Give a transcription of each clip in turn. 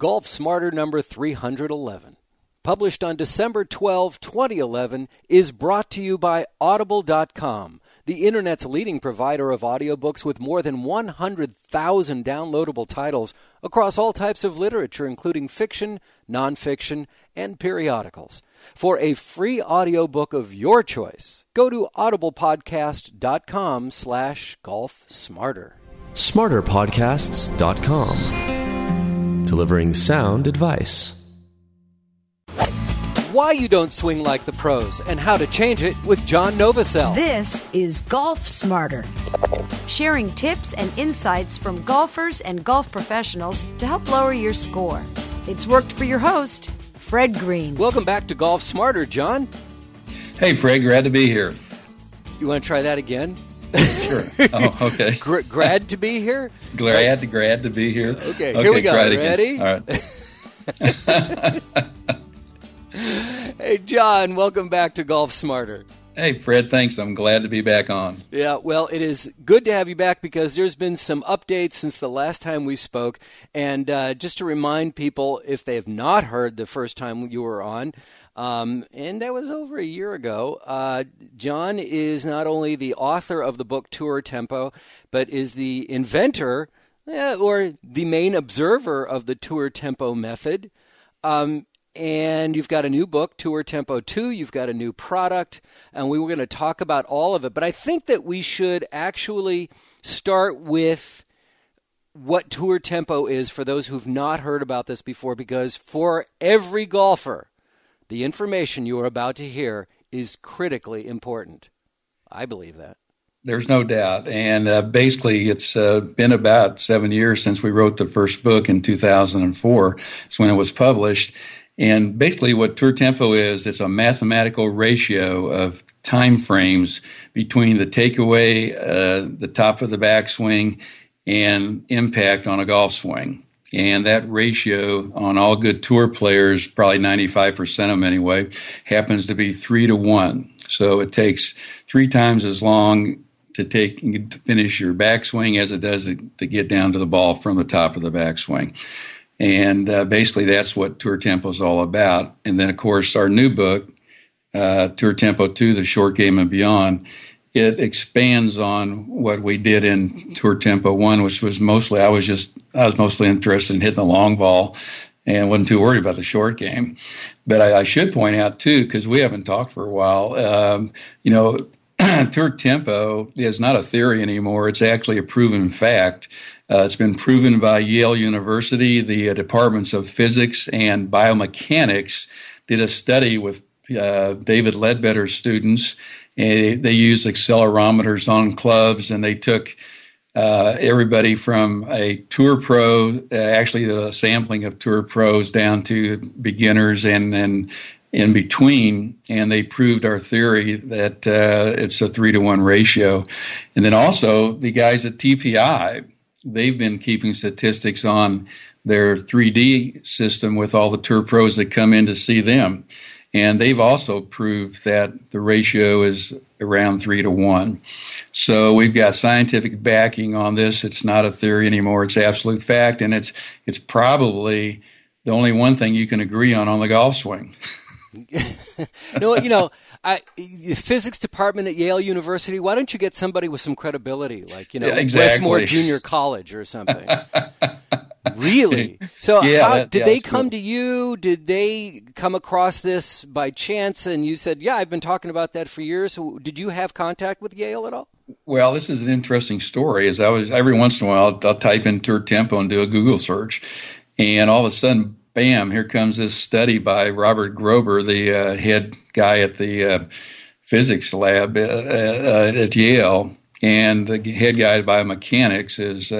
Golf Smarter number 311, published on December 12, 2011, is brought to you by Audible.com, the Internet's leading provider of audiobooks with more than 100,000 downloadable titles across all types of literature, including fiction, nonfiction, and periodicals. For a free audiobook of your choice, go to audiblepodcast.com/golfsmarter. SmarterPodcasts.com. Delivering sound advice. Why you don't swing like the pros and how to change it with John Novosel. This is Golf Smarter, sharing tips and insights from golfers and golf professionals to help lower your score. It's worked for your host, Fred Green. Welcome back to Golf Smarter, John. Hey, Fred, glad to be here. You want to try that again? Sure. Oh, okay. Glad to be here? Glad to be here. Okay, here we go. Ready? All right. Hey, John, welcome back to Golf Smarter. Hey, Fred, thanks. I'm glad to be back on. Yeah, well, it is good to have you back because there's been some updates since the last time we spoke. And just to remind people, if they have not heard the first time you were on, and that was over a year ago, John is not only the author of the book Tour Tempo, but is the inventor or the main observer of the Tour Tempo method. And you've got a new book, Tour Tempo 2. You've got a new product, and we were going to talk about all of it. But I think that we should actually start with what Tour Tempo is for those who've not heard about this before, because for every golfer, the information you are about to hear is critically important. I believe that. There's no doubt. And basically, it's been about 7 years since we wrote the first book in 2004. It's when it was published. And basically what Tour Tempo is, it's a mathematical ratio of time frames between the takeaway, the top of the backswing, and impact on a golf swing. And that ratio on all good tour players, probably 95% of them anyway, happens to be 3-to-1. So it takes 3 times as long to finish your backswing as it does to get down to the ball from the top of the backswing. And basically, that's what Tour Tempo is all about. And then, of course, our new book, Tour Tempo 2, The Short Game and Beyond, it expands on what we did in Tour Tempo 1, which was mostly, I was mostly interested in hitting the long ball and wasn't too worried about the short game. But I should point out, too, because we haven't talked for a while, Tour Tempo is not a theory anymore. It's actually a proven fact. It's been proven by Yale University. The departments of physics and biomechanics did a study with David Ledbetter's students. And they used accelerometers on clubs, and they took everybody from a tour pro, actually the sampling of tour pros, down to beginners and in between, and they proved our theory that it's a 3-to-1 ratio. And then also the guys at TPI, they've been keeping statistics on their 3D system with all the tour pros that come in to see them. And they've also proved that the ratio is around 3-to-1. So we've got scientific backing on this. It's not a theory anymore. It's absolute fact. And it's probably the only one thing you can agree on the golf swing. The physics department at Yale University, why don't you get somebody with some credibility, like, exactly. Westmore Junior College or something? Really? So did they come to you? Did they come across this by chance and you said, yeah, I've been talking about that for years? So did you have contact with Yale at all? Well, this is an interesting story. Every once in a while, I'll type in Tour Tempo and do a Google search, and all of a sudden, bam, here comes this study by Robert Grober, the head guy at the physics lab at Yale, and the head guy at biomechanics is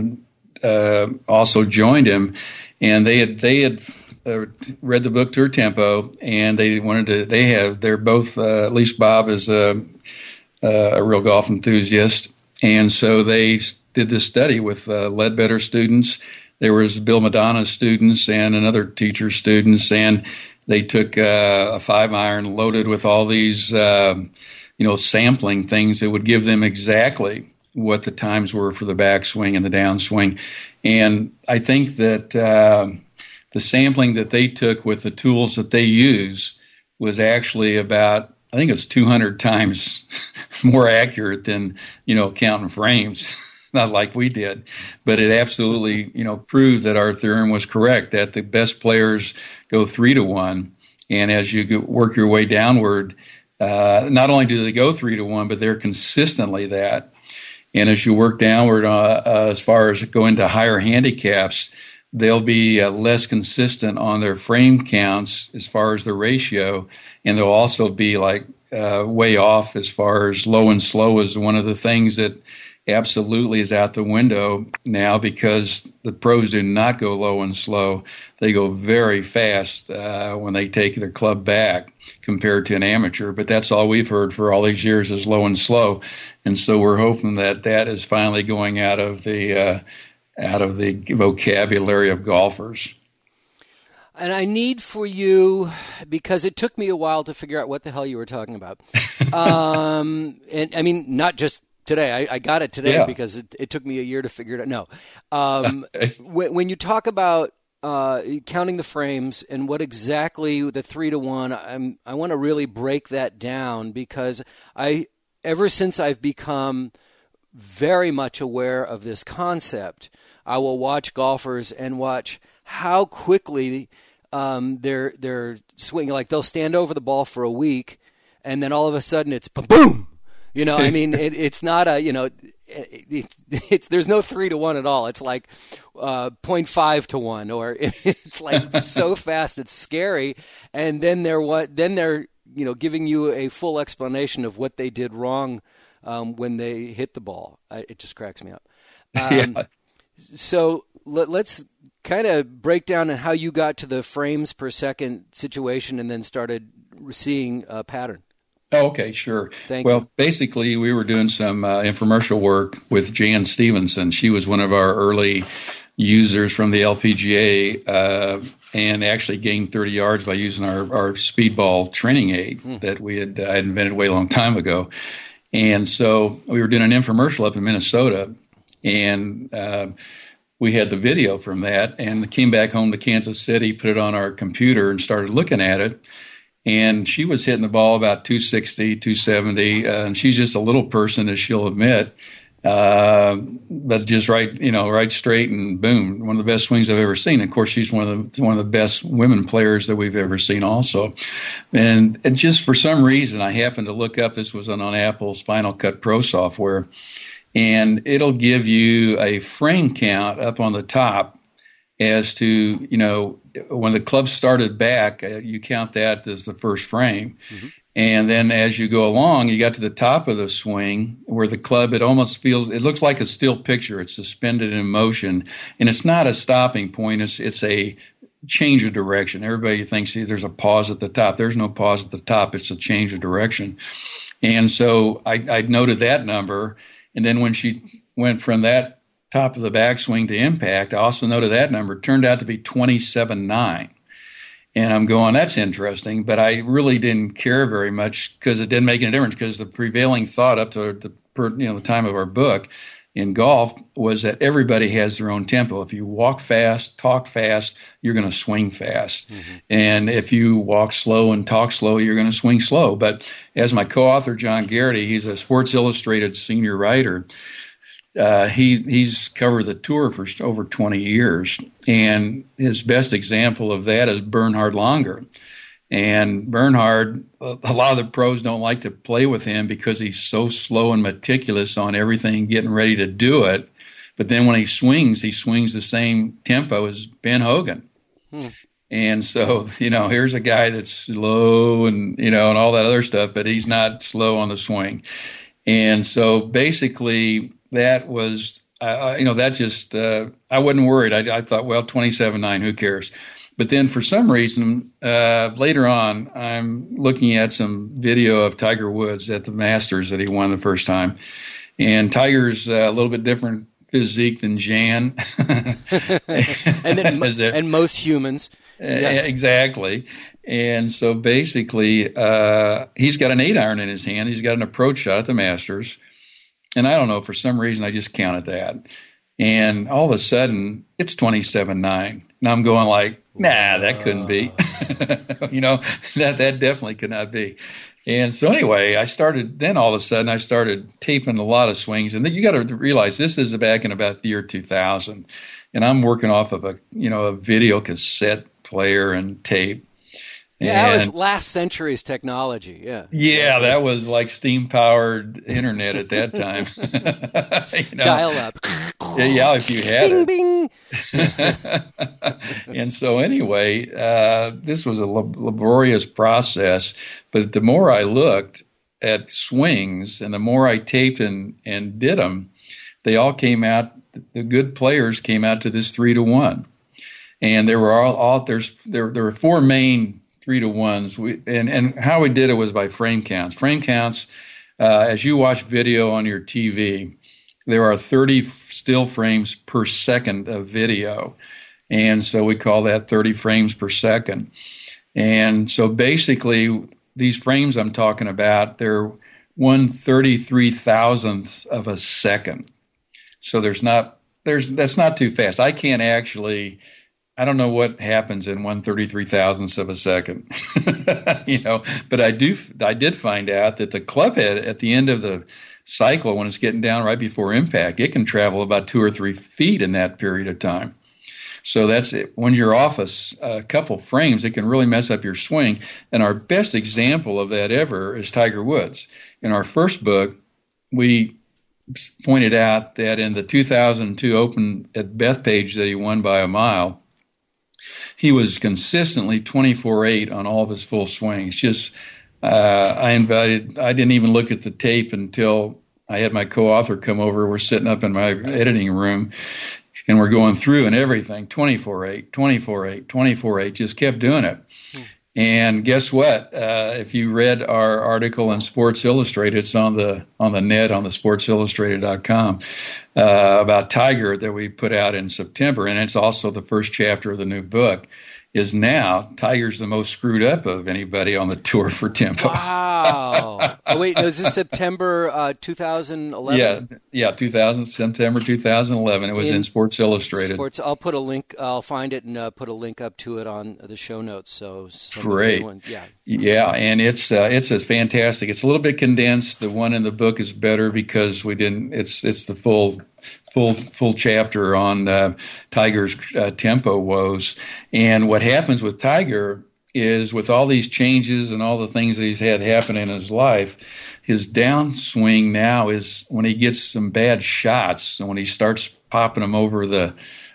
also joined him, and they had read the book Tour Tempo, and they're both, at least Bob is a real golf enthusiast, and so they did this study with Ledbetter students. There was Bill Madonna's students and another teacher's students, and they took a 5-iron loaded with all these, sampling things that would give them exactly what the times were for the backswing and the downswing. And I think that the sampling that they took with the tools that they use was actually about, I think it's 200 times more accurate than, counting frames, not like we did. But it absolutely, proved that our theorem was correct, that the best players go 3-to-1. And as you work your way downward, not only do they go 3-to-1, but they're consistently that. And as you work downward, as far as going to higher handicaps, they'll be less consistent on their frame counts as far as the ratio, and they'll also be way off as far as low and slow is one of the things that absolutely is out the window now, because the pros do not go low and slow. They go very fast when they take their club back compared to an amateur. But that's all we've heard for all these years is low and slow. And so we're hoping that is finally going out of the vocabulary of golfers. And I need for you, because it took me a while to figure out what the hell you were talking about. And I mean, not just today. I got it today because it took me a year to figure it out. No. When you talk about counting the frames and what exactly the 3-to-1, I want to really break that down, because ever since I've become very much aware of this concept, I will watch golfers and watch how quickly they're swinging. Like, they'll stand over the ball for a week, and then all of a sudden it's boom. I mean, it's not a, it's there's no 3-to-1 at all. It's like 0.5-to-1, or it's like so fast it's scary. And then they're giving you a full explanation of what they did wrong when they hit the ball. It just cracks me up. So let's kind of break down on how you got to the frames per second situation and then started seeing a pattern. Oh, okay, sure. Thank you. Basically, we were doing some infomercial work with Jan Stevenson. She was one of our early users from the LPGA and actually gained 30 yards by using our speedball training aid that I had invented way a long time ago. And so we were doing an infomercial up in Minnesota, and we had the video from that, and came back home to Kansas City, put it on our computer, and started looking at it. And she was hitting the ball about 260, 270, and she's just a little person, as she'll admit, but just right straight and boom, one of the best swings I've ever seen. Of course, she's one of the best women players that we've ever seen also. And just for some reason, I happened to look up, this was on Apple's Final Cut Pro software, and it'll give you a frame count up on the top as to, when the club started back, you count that as the first frame. Mm-hmm. And then as you go along, you got to the top of the swing where the club, it looks like a still picture. It's suspended in motion, and it's not a stopping point. It's a change of direction. Everybody thinks there's a pause at the top. There's no pause at the top. It's a change of direction. And so I noted that number. And then when she went from that top of the backswing to impact, I also noted that number turned out to be 27.9. And I'm going, that's interesting, but I really didn't care very much because it didn't make any difference, because the prevailing thought up to the time of our book in golf was that everybody has their own tempo. If you walk fast, talk fast, you're going to swing fast. Mm-hmm. And if you walk slow and talk slow, you're going to swing slow. But as my co-author, John Garrity, he's a Sports Illustrated senior writer, he's covered the tour for over 20 years, and his best example of that is Bernhard Langer. And Bernhard, a lot of the pros don't like to play with him because he's so slow and meticulous on everything, getting ready to do it. But then when he swings the same tempo as Ben Hogan. And so, here's a guy that's slow and all that other stuff, but he's not slow on the swing. And so basically, that was, I wasn't worried. I thought, well, 27.9, who cares? But then for some reason, later on, I'm looking at some video of Tiger Woods at the Masters that he won the first time. And Tiger's a little bit different physique than Jan. and most humans. Exactly. And so basically, he's got an 8-iron in his hand. He's got an approach shot at the Masters. And I don't know, for some reason, I just counted that. And all of a sudden, it's 27.9. And I'm going like, nah, that couldn't be. That definitely could not be. And so anyway, all of a sudden I started taping a lot of swings. And then you got to realize this is back in about the year 2000. And I'm working off of a video cassette player and tape. Yeah, that was last century's technology. Yeah. Yeah, that was like steam-powered internet at that time. Dial up. Yeah, if you had bing, it. Bing. And so anyway, this was a laborious process. But the more I looked at swings and the more I taped and did them, they all came out. The good players came out to this 3-1, and there were there were four main 3-1s. And how we did it was by frame counts. Frame counts, as you watch video on your TV, there are 30 still frames per second of video. And so we call that 30 frames per second. And so basically, these frames I'm talking about, they're 1/33,000th of a second. So that's not too fast. I don't know what happens in 1/33,000th of a second, but I did find out that the club head at the end of the cycle, when it's getting down right before impact, it can travel about 2 or 3 feet in that period of time. So that's it. When you're off a couple frames, it can really mess up your swing. And our best example of that ever is Tiger Woods. In our first book, we pointed out that in the 2002 Open at Bethpage that he won by a mile, he was consistently 24-8 on all of his full swings. Just, I didn't even look at the tape until I had my co-author come over. We're sitting up in my editing room, and we're going through and everything, 24-8, 24-8, 24-8, just kept doing it. And guess what? If you read our article in Sports Illustrated, it's on the net on the sportsillustrated.com about Tiger that we put out in September, and it's also the first chapter of the new book. Is now Tiger's the most screwed up of anybody on the tour for tempo. Wow! Oh wait, no, is this September 2011? Yeah, September 2011. It was in Sports Illustrated. I'll put a link. I'll find it and put a link up to it on the show notes. So great. Yeah, and it's a fantastic. It's a little bit condensed. The one in the book is better because we didn't. It's the full chapter on Tiger's tempo woes. And what happens with Tiger is, with all these changes and all the things that he's had happen in his life, his downswing now is when he gets some bad shots and when he starts popping them over the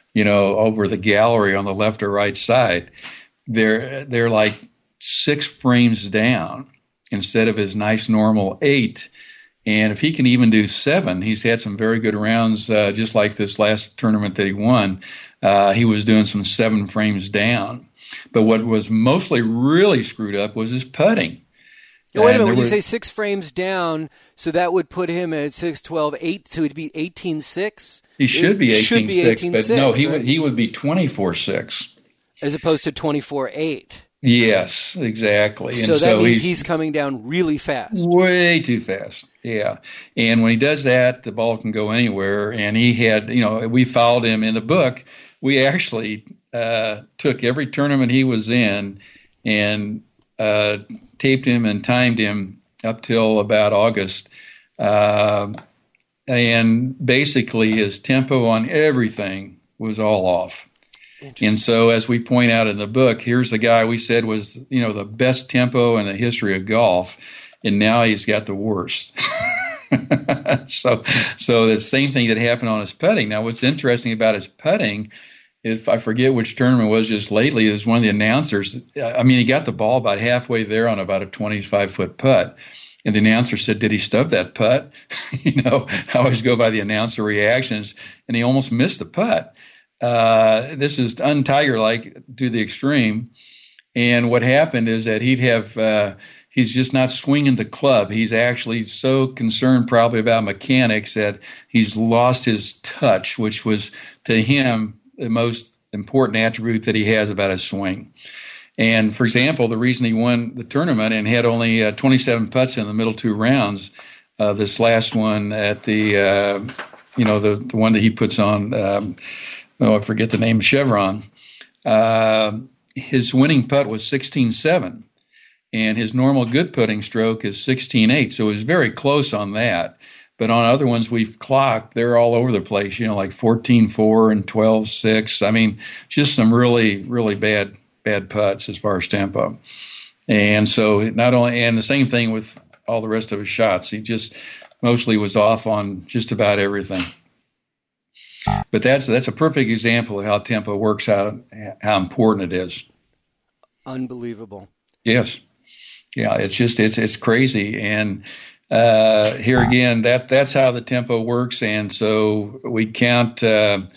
gallery on the left or right side, they're like 6 frames down instead of his nice normal 8. And if he can even do 7, he's had some very good rounds, just like this last tournament that he won. He was doing some 7 frames down. But what was mostly really screwed up was his putting. Oh, wait a minute. When you say 6 frames down, so that would put him at 6-12-8, so he'd be 18-6? He should be 18-6, but no, he would be 24-6. As opposed to 24-8. Yes, exactly. So that means he's coming down really fast. Way too fast, yeah. And when he does that, the ball can go anywhere. And he had, we followed him in the book. We actually took every tournament he was in and taped him and timed him up till about August. And basically his tempo on everything was all off. And so, as we point out in the book, here's the guy we said was, the best tempo in the history of golf, and now he's got the worst. So the same thing that happened on his putting. Now, what's interesting about his putting, if I forget which tournament it was just lately, is one of the announcers. He got the ball about halfway there on about a 25-foot putt. And the announcer said, "Did he stub that putt?" I always go by the announcer reactions, and he almost missed the putt. This is un-Tiger-like to the extreme. And what happened is that he's just not swinging the club. He's actually so concerned probably about mechanics that he's lost his touch, which was to him the most important attribute that he has about his swing. And for example, the reason he won the tournament and had only 27 putts in the middle 2 rounds, this last one at the one that he puts on, I forget the name, Chevron. his winning putt was 16.7, and his normal good putting stroke is 16.8. So it was very close on that. But on other ones we've clocked, they're all over the place, like 14.4 and 12.6. I mean, just some really, really bad putts as far as tempo. And so and the same thing with all the rest of his shots. He just mostly was off on just about everything. But that's a perfect example of how tempo works out, how important it is. Unbelievable. Yes. Yeah, it's crazy. And here again, that's how the tempo works. And so we count the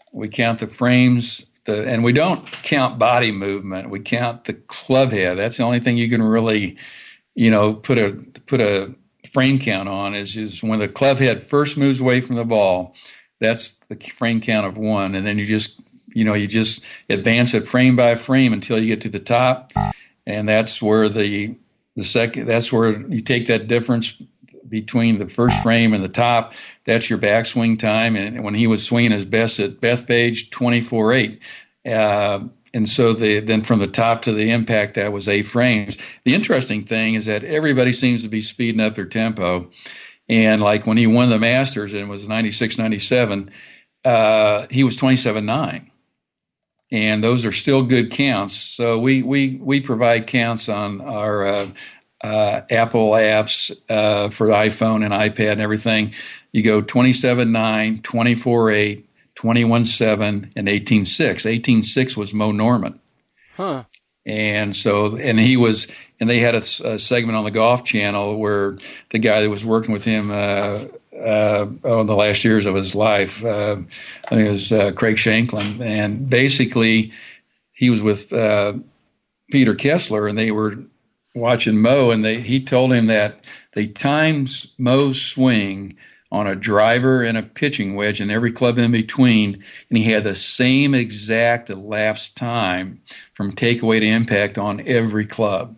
frames, and we don't count body movement. We count the club head. That's the only thing you can really, put a frame count on is when the club head first moves away from the ball. That's the frame count of 1, and then you just advance it frame by frame until you get to the top, and that's where the second. That's where you take that difference between the first frame and the top. That's your backswing time, and when he was swinging his best at Bethpage, 24.8, and so then from the top to the impact, that was 8 frames. The interesting thing is that everybody seems to be speeding up their tempo. And like when he won the Masters and it was 96, 97, he was 27.9. And those are still good counts. So we provide counts on our Apple apps for the iPhone and iPad and everything. You go 27.9, 24.8, 21.7, and 18.6. 18.6 was Mo Norman. Huh. And so, they had a segment on the Golf Channel where the guy that was working with him in the last years of his life, I think it was Craig Shanklin, and basically he was with Peter Kessler, and they were watching Mo, and he told him that the times Mo's swing on a driver and a pitching wedge and every club in between, and he had the same exact elapsed time from takeaway to impact on every club.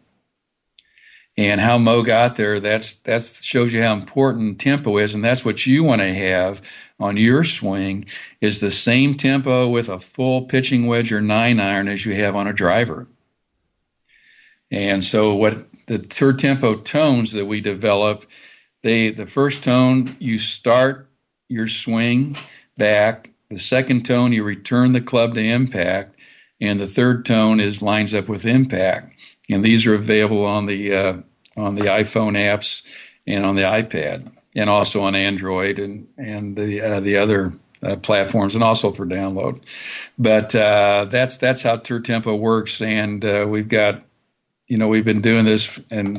And how Mo got there, that shows you how important tempo is, and that's what you want to have on your swing, is the same tempo with a full pitching wedge or 9-iron as you have on a driver. And so what the Tour Tempo tones that we develop, the first tone, you start your swing back. The second tone, you return the club to impact. And the third tone lines up with impact. And these are available on the iPhone apps and on the iPad, and also on Android and the other platforms, and also for download. But that's how Tour Tempo works. And we've been doing this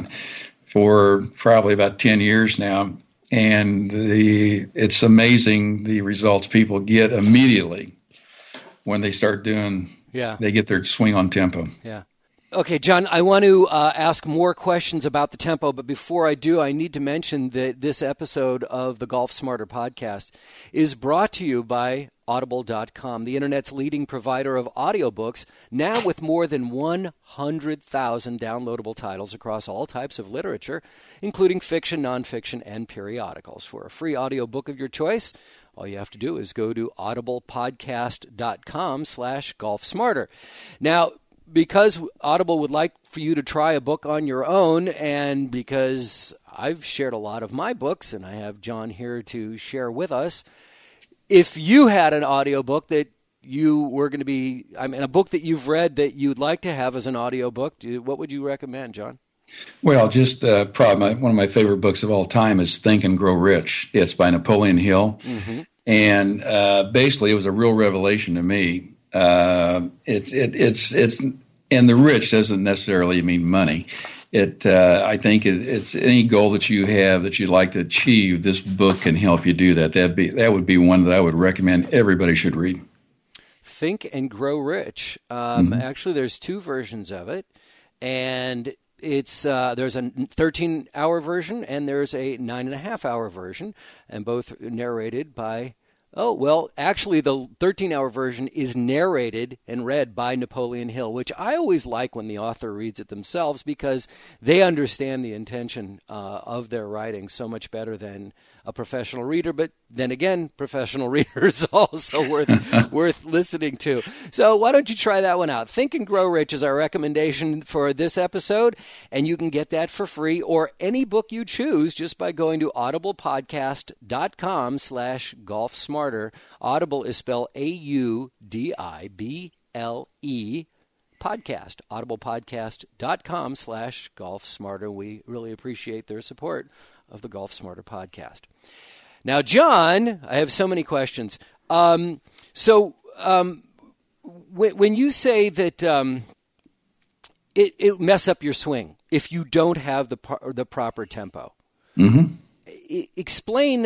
for probably about 10 years now, and it's amazing the results people get immediately when they start doing. Yeah, they get their swing on tempo. Yeah. Okay, John, I want to ask more questions about the tempo, but before I do, I need to mention that this episode of the Golf Smarter podcast is brought to you by Audible.com, the Internet's leading provider of audiobooks, now with more than 100,000 downloadable titles across all types of literature, including fiction, nonfiction, and periodicals. For a free audiobook of your choice, all you have to do is go to audiblepodcast.com/golfsmarter. Now, because Audible would like for you to try a book on your own, and because I've shared a lot of my books, and I have John here to share with us, if you had an audiobook that you were going to be, a book that you've read that you'd like to have as an audiobook, what would you recommend, John? Well, just probably one of my favorite books of all time is Think and Grow Rich. It's by Napoleon Hill. Mm-hmm. And basically it was a real revelation to me. It's and the rich doesn't necessarily mean money. I think it's any goal that you have that you'd like to achieve. This book can help you do that. That would be one that I would recommend everybody should read. Think and Grow Rich. Actually, there's 2 versions of it, and it's there's a 13-hour version and there's a 9.5-hour version, and both narrated by. Oh, well, actually, the 13-hour version is narrated and read by Napoleon Hill, which I always like when the author reads it themselves, because they understand the intention of their writing so much better than a professional reader, but then again, professional readers also worth listening to. So why don't you try that one out? Think and Grow Rich is our recommendation for this episode, and you can get that for free or any book you choose just by going to audiblepodcast.com/golfsmarter. Audible is spelled AUDIBLE. Podcast, audiblepodcast.com/golfsmarter. We really appreciate their support of the Golf Smarter podcast. Now, John, I have so many questions. When you say that it mess up your swing if you don't have the proper tempo, explain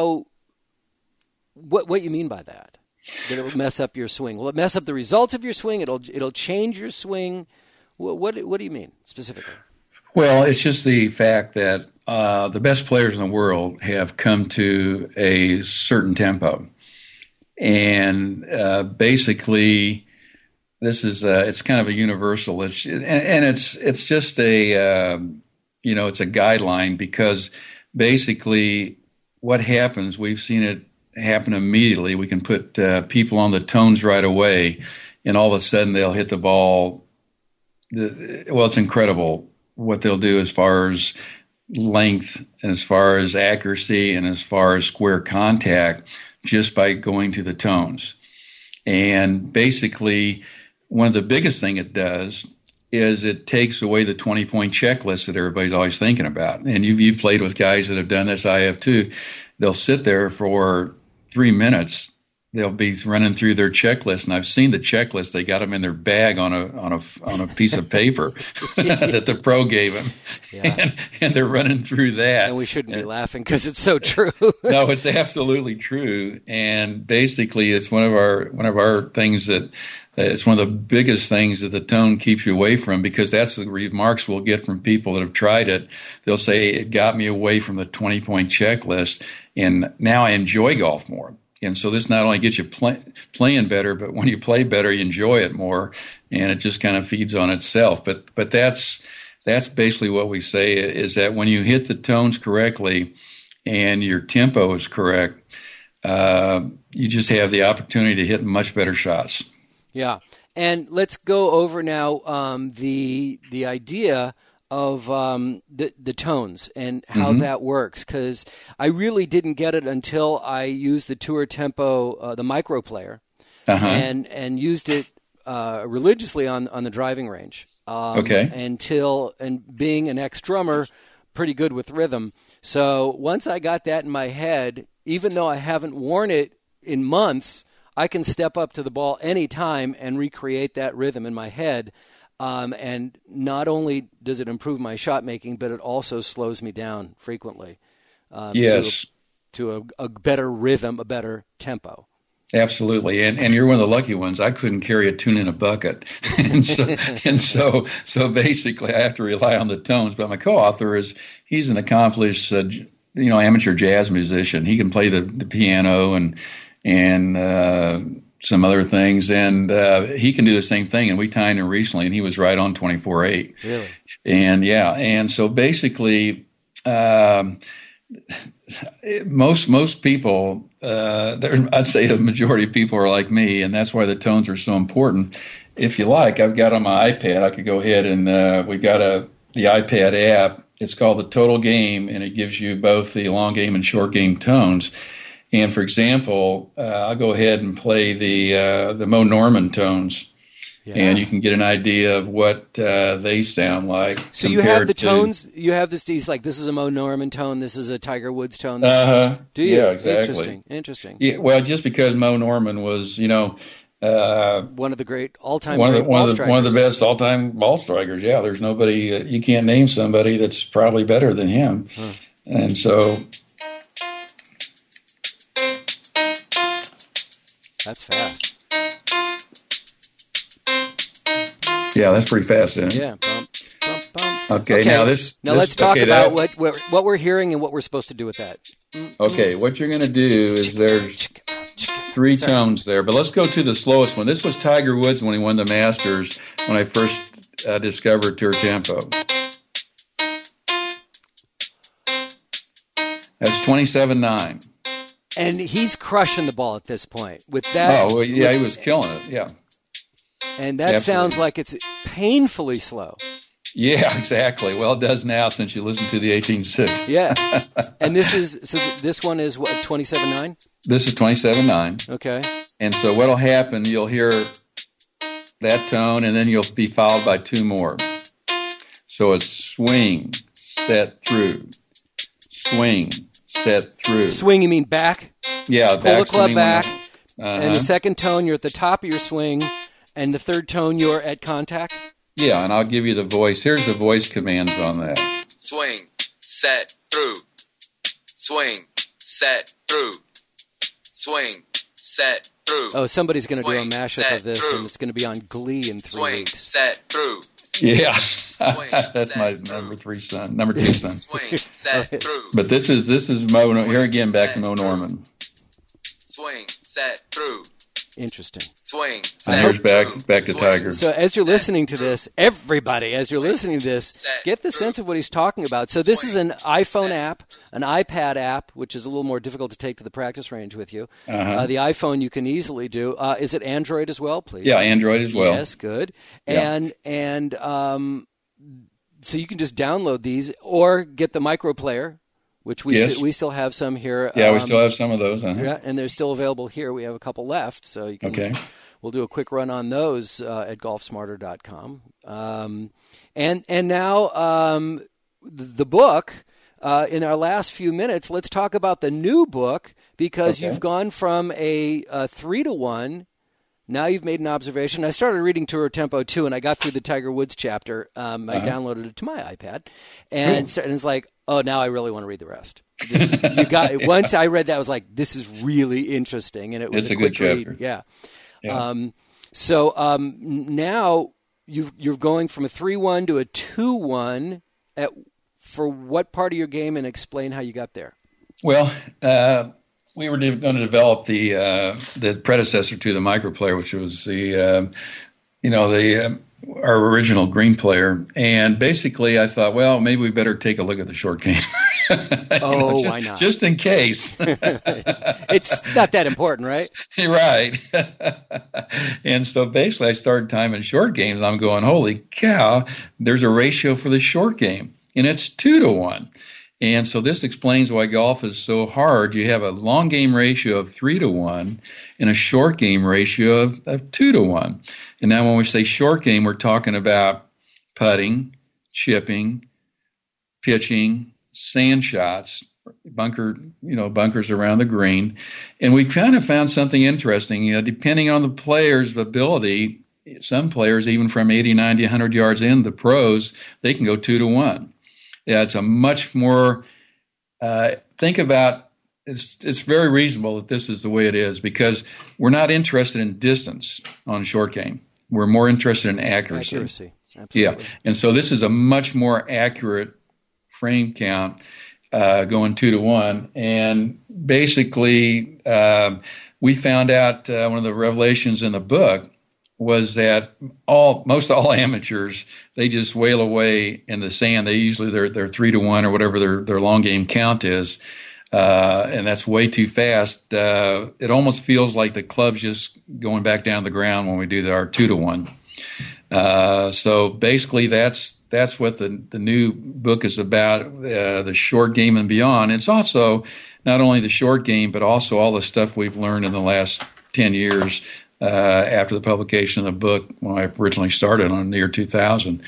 what you mean by that. That it will mess up your swing. Will it mess up the results of your swing? It'll change your swing. What do you mean specifically? Well, it's just the fact that the best players in the world have come to a certain tempo, and basically, this is it's kind of a universal. It's just a it's a guideline, because basically what happens, we've seen it happen immediately. We can put people on the tones right away, and all of a sudden they'll hit the ball. It's incredible what they'll do as far as length, as far as accuracy, and as far as square contact, just by going to the tones. And basically, one of the biggest thing it does is it takes away the 20-point checklist that everybody's always thinking about. And you've played with guys that have done this. I have too. They'll sit there for 3 minutes. They'll be running through their checklist, and I've seen the checklist. They got them in their bag on a piece of paper that the pro gave them, and they're running through that. And we shouldn't be laughing because it's so true. No, it's absolutely true. And basically, it's one of our things that it's one of the biggest things that the tone keeps you away from, because that's the remarks we'll get from people that have tried it. They'll say, it got me away from the 20-point checklist, and now I enjoy golf more. And so this not only gets you playing better, but when you play better, you enjoy it more, and it just kind of feeds on itself. But that's basically what we say, is that when you hit the tones correctly and your tempo is correct, you just have the opportunity to hit much better shots. Yeah, and let's go over now the idea of the tones and how that works, because I really didn't get it until I used the Tour Tempo, the micro player, and used it religiously on the driving range. And being an ex-drummer, pretty good with rhythm. So once I got that in my head, even though I haven't worn it in months, I can step up to the ball anytime and recreate that rhythm in my head. And not only does it improve my shot making, but it also slows me down frequently. To a better rhythm, a better tempo. Absolutely, and you're one of the lucky ones. I couldn't carry a tune in a bucket, and so basically I have to rely on the tones. But my co-author he's an accomplished amateur jazz musician. He can play the piano and some other things, and he can do the same thing. And we timed him recently, and he was right on 24.8. Really? And so basically, most people, I'd say the majority of people are like me, and that's why the tones are so important. If you like, I've got on my iPad, I could go ahead and we've got the iPad app. It's called the Total Game, and it gives you both the long game and short game tones. And for example, I'll go ahead and play the Mo Norman tones, and you can get an idea of what they sound like. So you have the tones. You have this. He's like, this is a Mo Norman tone. This is a Tiger Woods tone. Do you? Yeah, exactly. Interesting. Yeah. Well, just because Mo Norman was, one of the great all-time one of the best all-time ball strikers. Yeah, there's nobody. You can't name somebody that's probably better than him, and so. That's fast. Yeah, that's pretty fast, isn't it? Yeah. Bump, bump, bump. Okay, now let's talk about what we're hearing and what we're supposed to do with that. Okay, what you're going to do is there's 3 tones there, but let's go to the slowest one. This was Tiger Woods when he won the Masters, when I first discovered Tour Tempo. That's 27.9. And he's crushing the ball at this point with that. Oh, well, yeah, he was killing it. Yeah. And that sounds like it's painfully slow. Yeah, exactly. Well, it does now since you listen to the 18.6. Yeah. And this one is what, 27.9? This is 27.9. Okay. And so what'll happen, you'll hear that tone, and then you'll be followed by two more. So it's swing, set, through. Swing, set, through. Swing, you mean back? Yeah, pull back the club swing back. Uh-huh. And the second tone, you're at the top of your swing. And the third tone, you're at contact? Yeah, and I'll give you the voice. Here's the voice commands on that. Swing, set, through. Swing, set, through. Swing, set, through. Oh, somebody's going to do a Swing, mashup set, of this, through. and it's going to be on Glee in 3 Swing, weeks. set, through. Yeah, Swing, that's set, my through. number two son. Swing, set, through. But this is Mo. Here again, back to Mo Norman. Swing, set, through. Interesting. Swing, And set, here's through. back to Swing. Tiger. So as you're listening to this, everybody, as you're listening to this, get the sense of what he's talking about. So this is an iPhone app, an iPad app, which is a little more difficult to take to the practice range with you. Uh-huh. The iPhone you can easily do. Is it Android as well, please? Yeah, Android as well. Yes, good. Yeah. And so you can just download these or get the micro player, which we still have some here. Yeah, we still have some of those. Uh-huh. Yeah, and they're still available here. We have a couple left, so you can. Okay. We'll do a quick run on those at golfsmarter.com. And now the book. In our last few minutes, let's talk about the new book because you've gone from a 3-to-1. Now you've made an observation. I started reading Tour Tempo 2, and I got through the Tiger Woods chapter. I downloaded it to my iPad, and it's like, oh, now I really want to read the rest. Once I read that, I was like, this is really interesting, and it was It's a quick good chapter. read. Yeah. Yeah. Now you're going from a 3-1 to a 2-1 for what part of your game, and explain how you got there. Well, we were going to develop the predecessor to the microplayer, which was our original green player. And basically, I thought, well, maybe we better take a look at the short game. Why not? Just in case. It's not that important, right? Right. And so basically, I started timing short games. And I'm going, holy cow, there's a ratio for the short game, and it's 2-to-1. And so this explains why golf is so hard. You have a long game ratio of 3-to-1 and a short game ratio of 2-to-1. And now when we say short game, we're talking about putting, chipping, pitching, sand shots, bunkers around the green. And we kind of found something interesting. Depending on the player's ability, some players, even from 80, 90, 100 yards in, the pros, they can go 2-to-1. Yeah, it's a much more, think about, it's very reasonable that this is the way it is because we're not interested in distance on short game. We're more interested in accuracy. Absolutely. Yeah, and so this is a much more accurate frame count going 2-to-1. And basically, we found out one of the revelations in the book was that most all amateurs, they just wail away in the sand. They usually they're 3-to-1 or whatever their long game count is, and that's way too fast. It almost feels like the club's just going back down the ground when we do our 2-to-1. So basically, that's what the new book is about, the short game and beyond. It's also not only the short game, but also all the stuff we've learned in the last 10 years. After the publication of the book, when I originally started in the year 2000.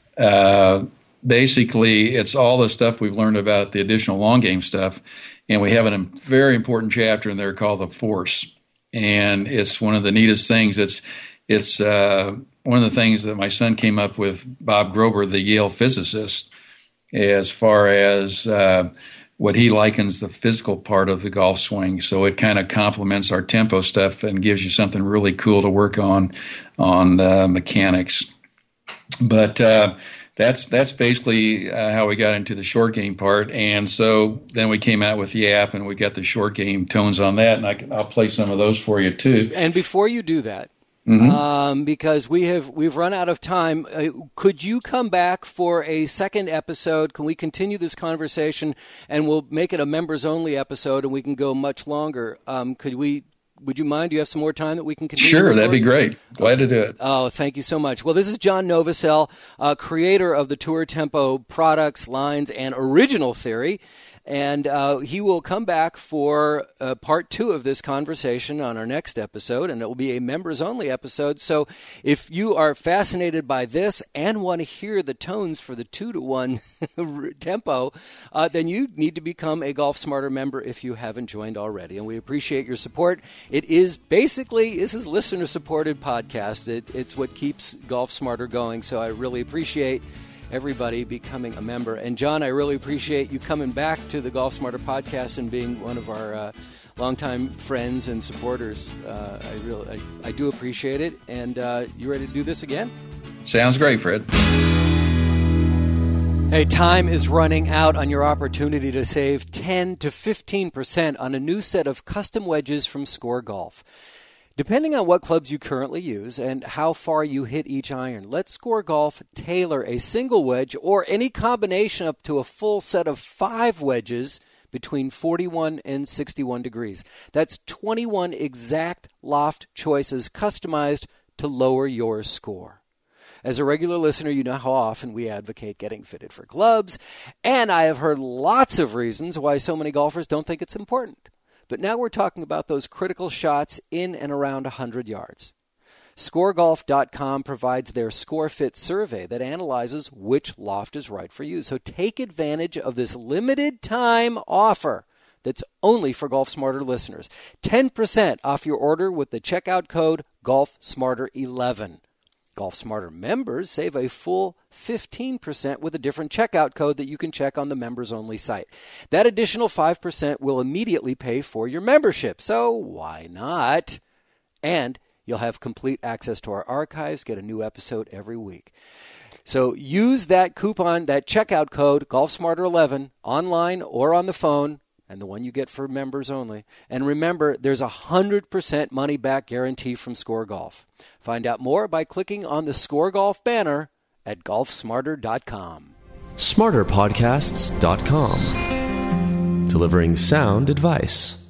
Basically, it's all the stuff we've learned about the additional long game stuff, and we have a very important chapter in there called The Force, and it's one of the neatest things. It's one of the things that my son came up with, Bob Grober, the Yale physicist, as far as what he likens the physical part of the golf swing. So it kind of complements our tempo stuff and gives you something really cool to work on mechanics. But that's basically how we got into the short game part. And so then we came out with the app and we got the short game tones on that. And I'll play some of those for you too. And before you do that, because we've run out of time. Could you come back for a second episode? Can we continue this conversation, and we'll make it a members-only episode, and we can go much longer? Would you mind? Do you have some more time that we can continue? Sure, that'd be great. Glad to do it. Oh, thank you so much. Well, this is John Novosel, creator of the Tour Tempo products, lines, and original theory. And he will come back for part 2 of this conversation on our next episode, and it will be a members-only episode. So if you are fascinated by this and want to hear the tones for the 2-to-1 tempo, then you need to become a Golf Smarter member if you haven't joined already. And we appreciate your support. It is basically, this is listener-supported podcast. It's what keeps Golf Smarter going, so I really appreciate everybody becoming a member. And John, I really appreciate you coming back to the Golf Smarter podcast and being one of our longtime friends and supporters. I do appreciate it. And you ready to do this again? Sounds great, Fred. Hey, time is running out on your opportunity to save 10 to 15% on a new set of custom wedges from Score Golf. Depending on what clubs you currently use and how far you hit each iron, let Score Golf tailor a single wedge or any combination up to a full set of 5 wedges between 41 and 61 degrees. That's 21 exact loft choices customized to lower your score. As a regular listener, you know how often we advocate getting fitted for clubs, and I have heard lots of reasons why so many golfers don't think it's important. But now we're talking about those critical shots in and around 100 yards. ScoreGolf.com provides their ScoreFit survey that analyzes which loft is right for you. So take advantage of this limited time offer that's only for Golf Smarter listeners. 10% off your order with the checkout code GolfSmarter11. Golf Smarter members save a full 15% with a different checkout code that you can check on the members-only site. That additional 5% will immediately pay for your membership, so why not? And you'll have complete access to our archives, get a new episode every week. So use that coupon, that checkout code, GolfSmarter11, online or on the phone, and the one you get for members only. And remember, there's a 100% money-back guarantee from Score Golf. Find out more by clicking on the Score Golf banner at golfsmarter.com. SmarterPodcasts.com. Delivering sound advice.